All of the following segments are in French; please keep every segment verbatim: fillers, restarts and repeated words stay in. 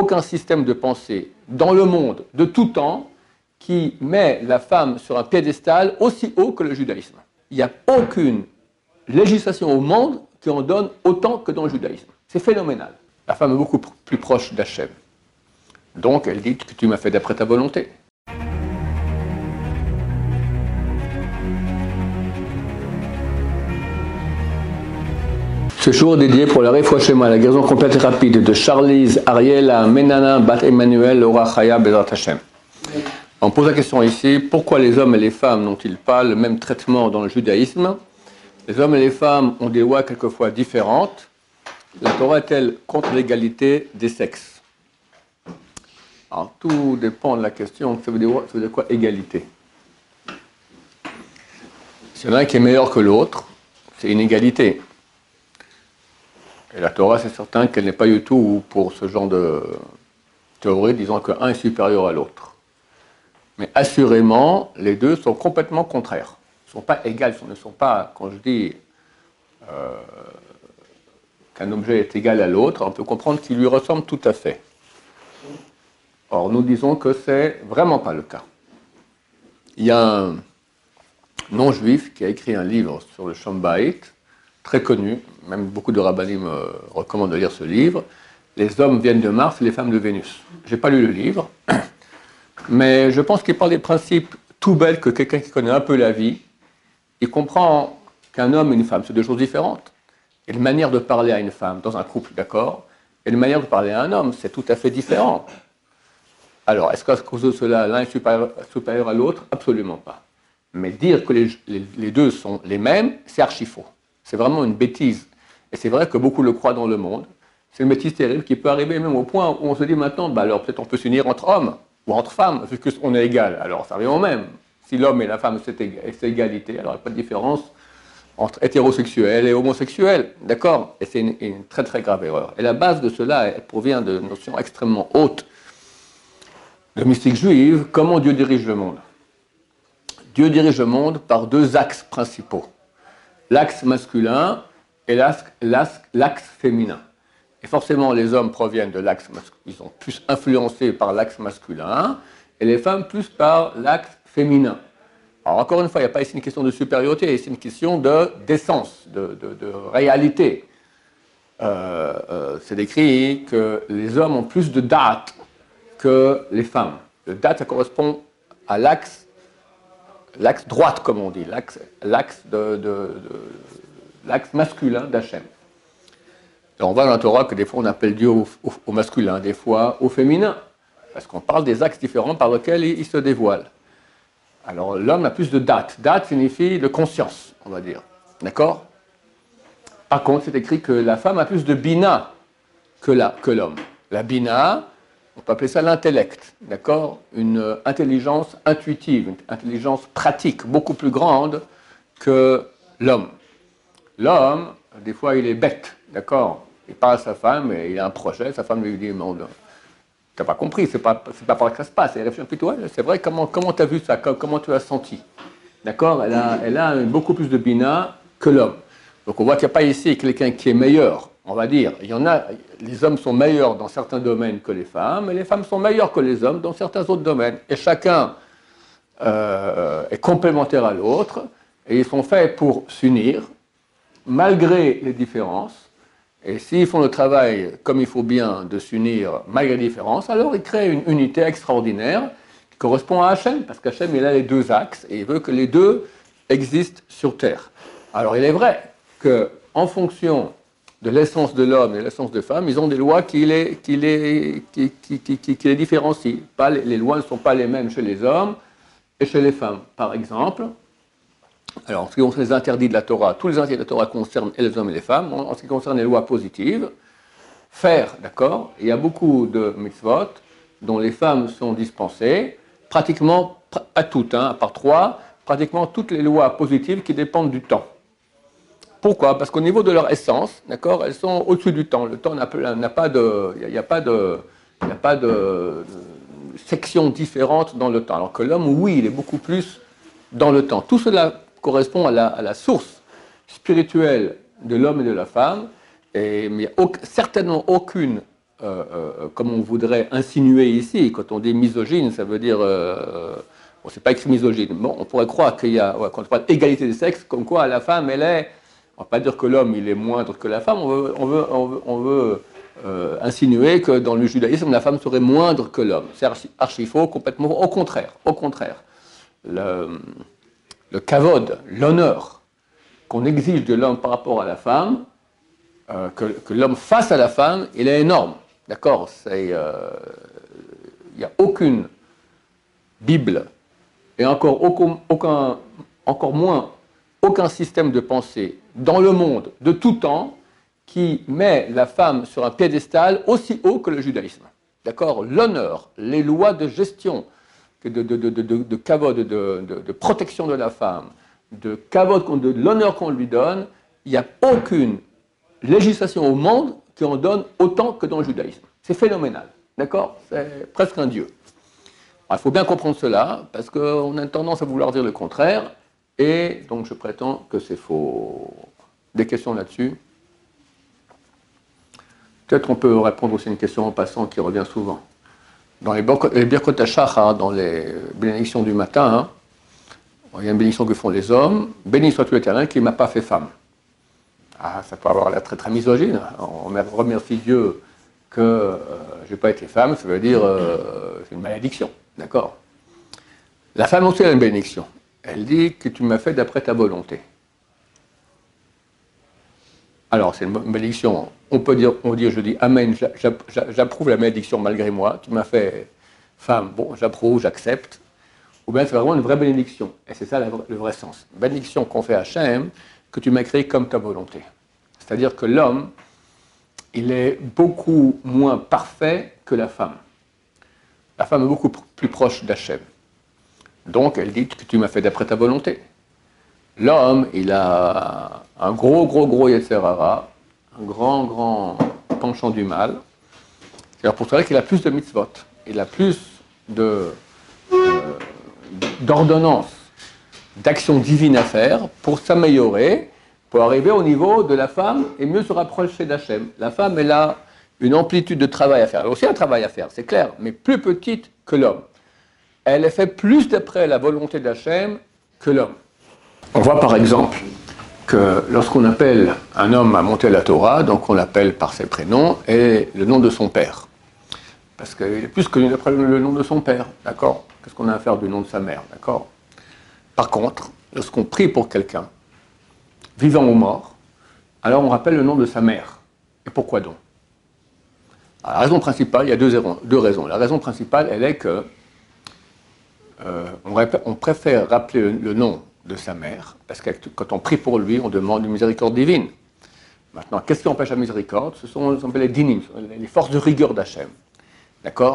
aucun système de pensée dans le monde de tout temps qui met la femme sur un piédestal aussi haut que le judaïsme. Il n'y a aucune législation au monde qui en donne autant que dans le judaïsme. C'est phénoménal. La femme est beaucoup plus proche d'Hachem. Donc elle dit que tu m'as fait d'après ta volonté. Ce jour dédié pour la Refoua Shema, la guérison complète et rapide de Charlize, Ariela, Menana, Bat Emmanuel, Laura Chaya, Bezrat Hashem. On pose la question ici, pourquoi les hommes et les femmes n'ont-ils pas le même traitement dans le judaïsme? Les hommes et les femmes ont des lois quelquefois différentes. La Torah est-elle contre l'égalité des sexes? Alors tout dépend de la question, ça veut dire, ça veut dire quoi égalité? S'il y en a un qui est meilleur que l'autre, c'est une égalité. Et la Torah, c'est certain qu'elle n'est pas du tout pour ce genre de théorie, disant qu'un est supérieur à l'autre. Mais assurément, les deux sont complètement contraires. Ils ne sont pas égales, ils ne sont pas, quand je dis euh, qu'un objet est égal à l'autre, on peut comprendre qu'il lui ressemble tout à fait. Or, nous disons que c'est vraiment pas le cas. Il y a un non-juif qui a écrit un livre sur le Shalom Bayit, très connu, même beaucoup de rabbinim me recommandent de lire ce livre. Les hommes viennent de Mars et les femmes de Vénus. Je n'ai pas lu le livre, mais je pense qu'il parle des principes tout bêtes que quelqu'un qui connaît un peu la vie, il comprend qu'un homme et une femme, c'est deux choses différentes. Et une manière de parler à une femme dans un couple, d'accord, et une manière de parler à un homme, c'est tout à fait différent. Alors, est-ce qu'à cause de cela, l'un est supérieur, supérieur à l'autre? Absolument pas. Mais dire que les, les, les deux sont les mêmes, c'est archi faux. C'est vraiment une bêtise. Et c'est vrai que beaucoup le croient dans le monde. C'est une bêtise terrible qui peut arriver même au point où on se dit maintenant, bah alors peut-être on peut s'unir entre hommes ou entre femmes, vu qu'on est égal. Alors ça revient au même. Si l'homme et la femme, c'est égalité, alors il n'y a pas de différence entre hétérosexuels et homosexuels. D'accord? Et c'est une, une très très grave erreur. Et la base de cela, elle provient de notions extrêmement hautes de mystique juive. Comment Dieu dirige le monde? Dieu dirige le monde par deux axes principaux. L'axe masculin et l'axe féminin. Et forcément, les hommes proviennent de l'axe masculin, ils sont plus influencés par l'axe masculin, et les femmes plus par l'axe féminin. Alors encore une fois, il n'y a pas ici une question de supériorité, c'est une question d'essence, de, de, de réalité. Euh, euh, c'est décrit que les hommes ont plus de date que les femmes. Le date, ça correspond à l'axe l'axe droite, comme on dit, l'axe de, de, de, l'axe masculin d'Hachem. On voit dans la Torah que des fois on appelle Dieu au, au, au masculin, des fois au féminin, parce qu'on parle des axes différents par lesquels il, il se dévoile. Alors l'homme a plus de date. Date signifie de conscience, on va dire. D'accord? Par contre, c'est écrit que la femme a plus de bina que l'homme. Que la bina, on peut appeler ça l'intellect, d'accord? Une intelligence intuitive, une intelligence pratique, beaucoup plus grande que l'homme. L'homme, des fois, il est bête, d'accord? Il parle à sa femme et il a un projet, sa femme lui dit, mais t'as pas compris, c'est pas, c'est pas par là que ça se passe. Elle réfléchit plutôt, ouais, c'est vrai, comment, comment tu as vu ça, comment tu as senti? D'accord? Elle a, elle a beaucoup plus de bina que l'homme. Donc on voit qu'il n'y a pas ici quelqu'un qui est meilleur. On va dire, il y en a, les hommes sont meilleurs dans certains domaines que les femmes, et les femmes sont meilleures que les hommes dans certains autres domaines. Et chacun euh, est complémentaire à l'autre, et ils sont faits pour s'unir, malgré les différences. Et s'ils font le travail comme il faut bien de s'unir malgré les différences, alors ils créent une unité extraordinaire qui correspond à Hachem, parce qu'Hachem, il a les deux axes, et il veut que les deux existent sur Terre. Alors il est vrai qu'en fonction de l'essence de l'homme et de l'essence de la femme, ils ont des lois qui les, qui les, qui, qui, qui, qui, qui les différencient. Pas les, les lois ne sont pas les mêmes chez les hommes et chez les femmes. Par exemple, alors, en ce qui concerne les interdits de la Torah, tous les interdits de la Torah concernent et les hommes et les femmes. En ce qui concerne les lois positives, faire, d'accord, il y a beaucoup de mitzvot dont les femmes sont dispensées, pratiquement, pas toutes, hein, à part trois, pratiquement toutes les lois positives qui dépendent du temps. Pourquoi? Parce qu'au niveau de leur essence, d'accord, elles sont au-dessus du temps. Le temps n'a pas de, il n'y a, a pas de, il n'y a pas de, de section différente dans le temps. Alors que l'homme, oui, il est beaucoup plus dans le temps. Tout cela correspond à la, à la source spirituelle de l'homme et de la femme, et, mais il n'y a au, certainement aucune euh, euh, comme on voudrait insinuer ici. Quand on dit misogyne, ça veut dire... Euh, bon, c'est pas écrit misogyne. Bon, on pourrait croire qu'il y a, ouais, quand on parle d'égalité des sexes, comme quoi la femme, elle est... On ne va pas dire que l'homme, il est moindre que la femme. On veut, on veut, on veut, on veut euh, insinuer que dans le judaïsme, la femme serait moindre que l'homme. C'est archi, archi faux, complètement au contraire. Au contraire. Le, le kavod, l'honneur qu'on exige de l'homme par rapport à la femme, euh, que, que l'homme fasse à la femme, il est énorme. D'accord ? Il n'y a aucune Bible, et encore, aucun, aucun, encore moins aucun système de pensée dans le monde de tout temps qui met la femme sur un piédestal aussi haut que le judaïsme. D'accord ? L'honneur, les lois de gestion, de, de, de, de, de, de kavod, de, de, de protection de la femme, de kavod, de l'honneur qu'on lui donne, il n'y a aucune législation au monde qui en donne autant que dans le judaïsme. C'est phénoménal. D'accord ? C'est presque un dieu. Alors, il faut bien comprendre cela, parce qu'on a tendance à vouloir dire le contraire, et donc je prétends que c'est faux. Des questions là-dessus ? Peut-être on peut répondre aussi à une question en passant qui revient souvent. Dans les Birkot HaShachar, dans les bénédictions du matin, hein, il y a une bénédiction que font les hommes. Béni soit-tu l'Éternel qui ne m'a pas fait femme. Ah, ça peut avoir l'air très très misogyne. On remercie Dieu que euh, je n'ai pas été femme, ça veut dire euh, c'est une malédiction. D'accord ? La femme aussi a une bénédiction. Elle dit que tu m'as fait d'après ta volonté. Alors, c'est une bénédiction. On peut dire, on dit, je dis Amen, j'approuve la bénédiction malgré moi. Tu m'as fait femme, bon, j'approuve, j'accepte. Ou bien c'est vraiment une vraie bénédiction. Et c'est ça le vrai sens. Bénédiction qu'on fait à Hachem, que tu m'as créé comme ta volonté. C'est-à-dire que l'homme, il est beaucoup moins parfait que la femme. La femme est beaucoup plus proche d'Hachem. Donc, elle dit que tu m'as fait d'après ta volonté. L'homme, il a un gros, gros, gros Yetzer Hara, un grand, grand penchant du mal. C'est pour cela qu'il a plus de mitzvot. Il a plus de, euh, d'ordonnances, d'actions divines à faire pour s'améliorer, pour arriver au niveau de la femme et mieux se rapprocher d'Hachem. La femme, elle a une amplitude de travail à faire. Elle a aussi un travail à faire, c'est clair, mais plus petite que l'homme. Elle est faite plus d'après la volonté d'Hachem que l'homme. On voit par exemple que lorsqu'on appelle un homme à monter la Torah, donc on l'appelle par ses prénoms et le nom de son père. Parce qu'il est plus connu d'après le nom de son père, d'accord ? Qu'est-ce qu'on a à faire du nom de sa mère, d'accord ? Par contre, lorsqu'on prie pour quelqu'un, vivant ou mort, alors on rappelle le nom de sa mère. Et pourquoi donc ? Alors, la raison principale, il y a deux, deux raisons. La raison principale, elle est que euh, on, on préfère rappeler le, le nom de sa mère, parce que quand on prie pour lui, on demande une miséricorde divine. Maintenant, qu'est-ce qui empêche la miséricorde ? Ce sont ce les dinim, les forces de rigueur d'Hachem. D'accord ?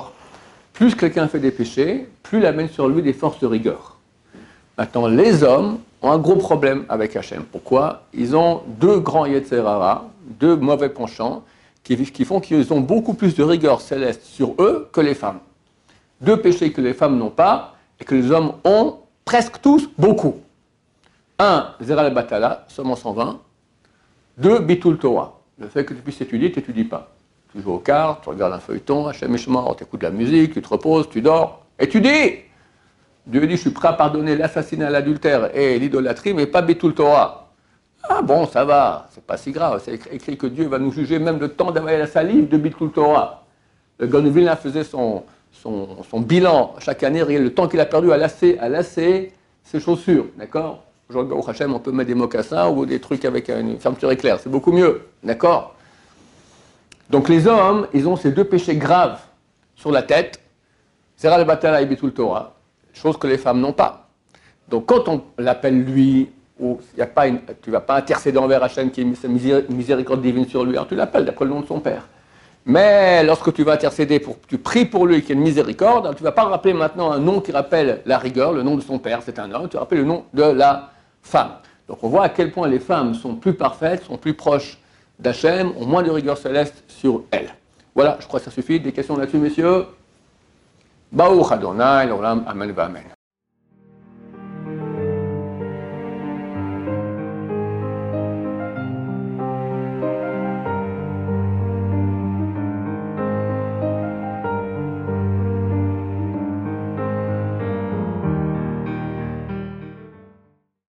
Plus quelqu'un fait des péchés, plus il amène sur lui des forces de rigueur. Maintenant, les hommes ont un gros problème avec Hachem. Pourquoi ? Ils ont deux grands Yetzer Hara, deux mauvais penchants, qui, qui font qu'ils ont beaucoup plus de rigueur céleste sur eux que les femmes. Deux péchés que les femmes n'ont pas, et que les hommes ont presque tous beaucoup. Un, Zeral Batala, seulement cent vingt. Deux, Bitul Torah. Le fait que tu puisses étudier, tu n'étudies pas. Tu joues aux cartes, tu regardes un feuilleton, Hachem Ishmar, tu écoutes de la musique, tu te reposes, tu dors. Étudie ! Dieu dit, je suis prêt à pardonner l'assassinat, l'adultère et l'idolâtrie, mais pas Bitul Torah. Ah bon, ça va, c'est pas si grave. C'est écrit que Dieu va nous juger même le temps d'avaler la salive de Bitul Torah. Le Gaon de Vilna faisait son, son, son bilan chaque année, le temps qu'il a perdu à lasser, à lasser ses chaussures, d'accord ? Aujourd'hui, au Hachem, on peut mettre des mocassins ou des trucs avec une fermeture éclair, c'est beaucoup mieux, d'accord ? Donc les hommes, ils ont ces deux péchés graves sur la tête, Zeral Batala et Bitul Torah, chose que les femmes n'ont pas. Donc quand on l'appelle lui, ou y a pas une, tu ne vas pas intercéder envers Hachem qui est une miséricorde divine sur lui, alors tu l'appelles d'après le nom de son père. Mais lorsque tu vas intercéder, pour, tu pries pour lui qui est une miséricorde, alors tu ne vas pas rappeler maintenant un nom qui rappelle la rigueur, le nom de son père, c'est un homme, tu rappelles le nom de la femme. Donc on voit à quel point les femmes sont plus parfaites, sont plus proches d'Hachem, ont moins de rigueur céleste sur elles. Voilà, je crois que ça suffit. Des questions là-dessus, messieurs ? Baruch Adonai, l'olam, amen, amen.